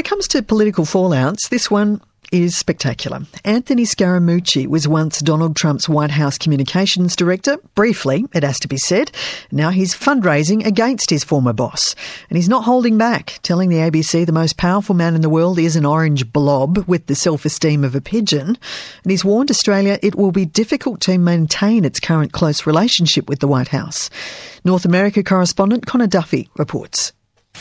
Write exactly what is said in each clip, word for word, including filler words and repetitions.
comes to political fallouts, this one is spectacular. Anthony Scaramucci was once Donald Trump's White House communications director, briefly, it has to be said. Now he's fundraising against his former boss. And he's not holding back, telling the A B C the most powerful man in the world is an orange blob with the self-esteem of a pigeon. And he's warned Australia it will be difficult to maintain its current close relationship with the White House. North America correspondent Connor Duffy reports.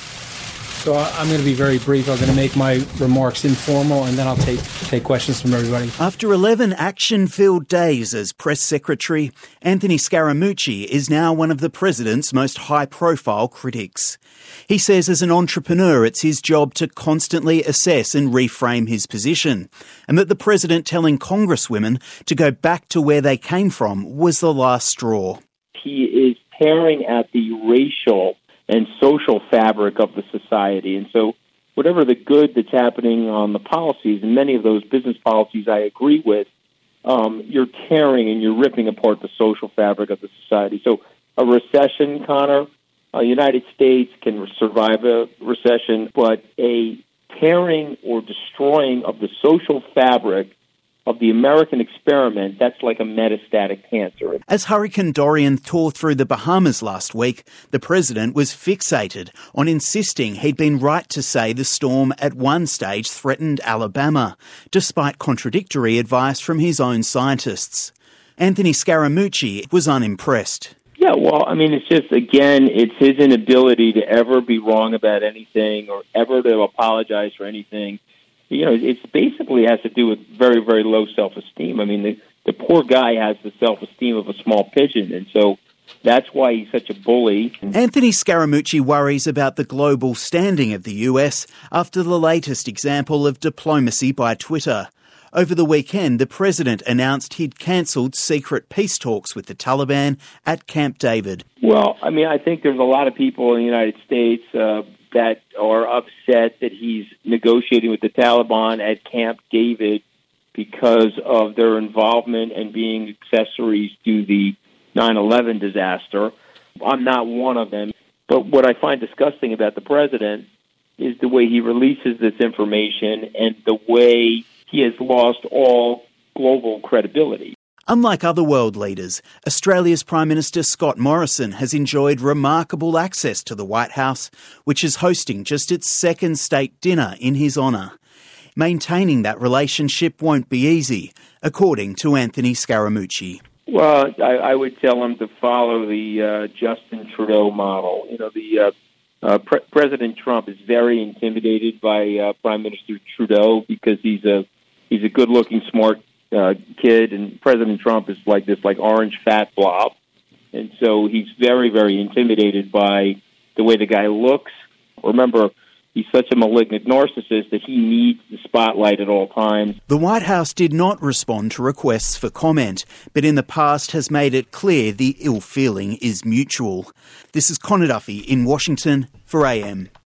So I'm going to be very brief. I'm going to make my remarks informal and then I'll take take questions from everybody. After eleven action-filled days as press secretary, Anthony Scaramucci is now one of the president's most high-profile critics. He says as an entrepreneur it's his job to constantly assess and reframe his position, and that the president telling congresswomen to go back to where they came from was the last straw. He is tearing at the racial and social fabric of the society. And so whatever the good that's happening on the policies, and many of those business policies I agree with, um, you're tearing and you're ripping apart the social fabric of the society. So a recession, Connor, the United States can survive a recession, but a tearing or destroying of the social fabric of the American experiment, that's like a metastatic cancer. As Hurricane Dorian tore through the Bahamas last week, the president was fixated on insisting he'd been right to say the storm at one stage threatened Alabama, despite contradictory advice from his own scientists. Anthony Scaramucci was unimpressed. Yeah, well, I mean, it's just, again, it's his inability to ever be wrong about anything or ever to apologize for anything. You know, it's basically has to do with very, very low self-esteem. I mean, the, the poor guy has the self-esteem of a small pigeon, and so that's why he's such a bully. Anthony Scaramucci worries about the global standing of the U S after the latest example of diplomacy by Twitter. Over the weekend, the president announced he'd cancelled secret peace talks with the Taliban at Camp David. Well, I mean, I think there's a lot of people in the United States uh, that are upset that he's negotiating with the Taliban at Camp David because of their involvement and being accessories to the nine eleven disaster. I'm not one of them. But what I find disgusting about the president is the way he releases this information and the way he has lost all global credibility. Unlike other world leaders, Australia's Prime Minister Scott Morrison has enjoyed remarkable access to the White House, which is hosting just its second state dinner in his honour. Maintaining that relationship won't be easy, according to Anthony Scaramucci. Well, I, I would tell him to follow the uh, Justin Trudeau model. You know, the uh, uh, Pre- President Trump is very intimidated by uh, Prime Minister Trudeau because he's a he's a good-looking, smart Uh, kid, and President Trump is like this like orange fat blob, and so he's very, very intimidated by the way the guy looks. Remember, he's such a malignant narcissist that he needs the spotlight at all times. The White House did not respond to requests for comment, but in the past has made it clear the ill feeling is mutual. This is Connor Duffy in Washington for A M.